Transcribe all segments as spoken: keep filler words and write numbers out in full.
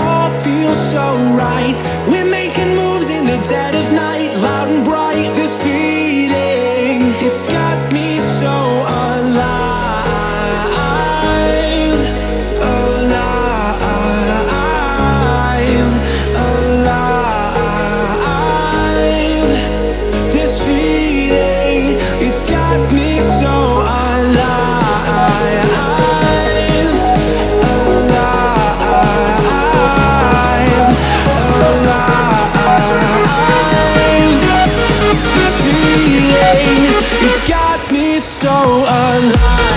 all feels so right. We're making moves in the dead of night, loud and bright. This feeling, it's got me so alive, alive, alive. This feeling, it's got me so alive, alive, alive. This feeling, it's got me so alive.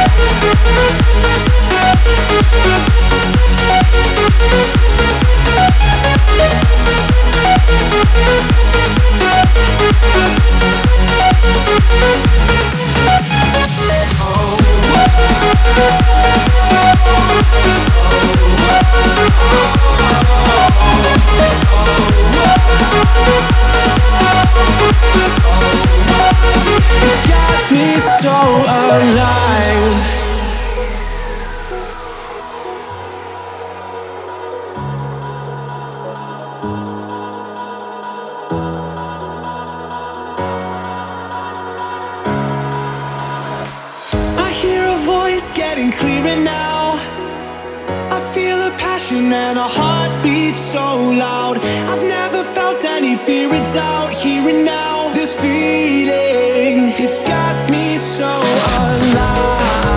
It's got me so alive. I hear a voice getting clearer now. I feel a passion and a heartbeat so loud. I've never felt any fear or doubt. Here and now, this feeling, it's got me so alive.